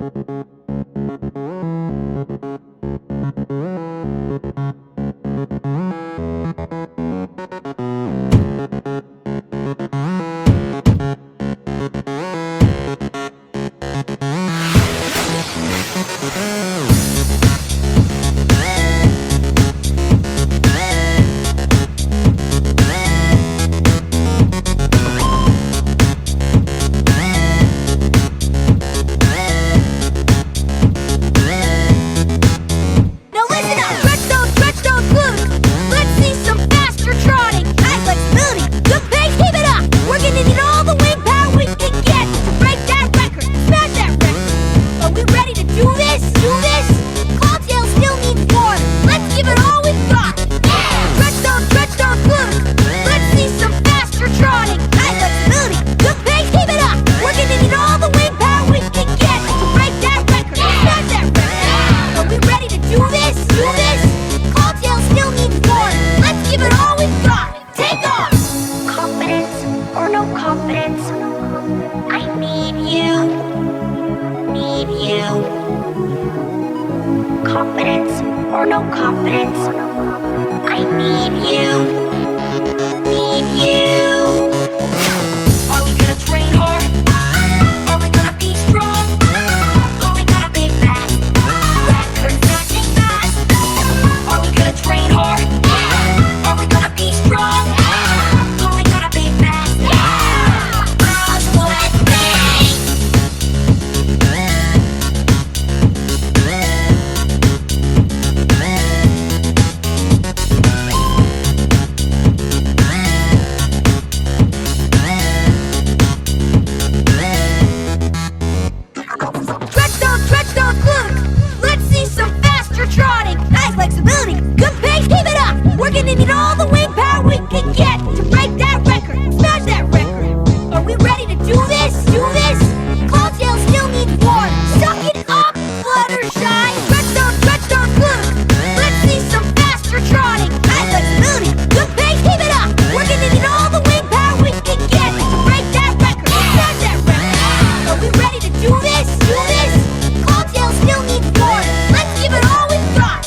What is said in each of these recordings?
Confidence or no confidence, I need you, need you. Are we gonna train hard? Are we gonna be strong? Are we gonna be fast? Record matching fast. Are we gonna train hard? Are we gonna be strong? Are we gonna be fast? Cross with me. Flexibility, good pace, keep it up. We're gonna need all the wind power we can get to break that record, smash that record. Are we ready to do this? Do this? Cloudtail still needs water. Suck it up, Fluttershy. Stretch don't look. Let's see some faster trotting. High flexibility, good pace, keep it up. We're gonna need all the wind power we can get to break that record, smash that record. Are we ready to do this? Do this? Cloudtail still needs water. Let's give it all we've got.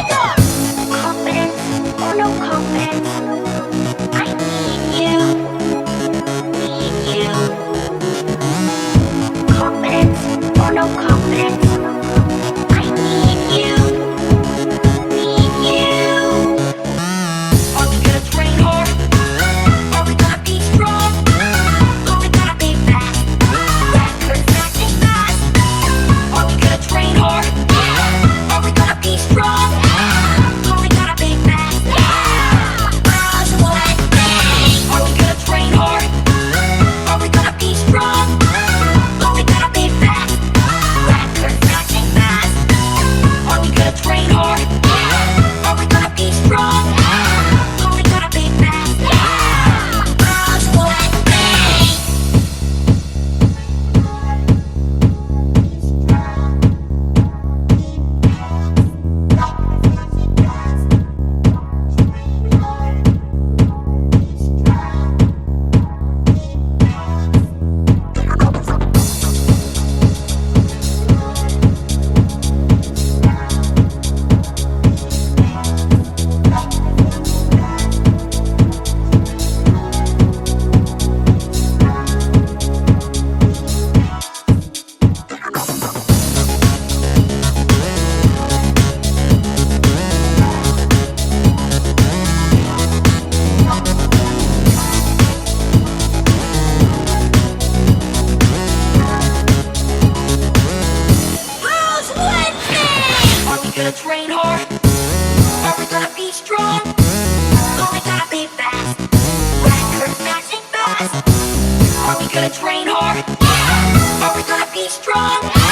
Gonna train hard? Are we gonna be strong? Are we gonna be fast? Record matching fast. Are we gonna train hard? Are we gonna be strong?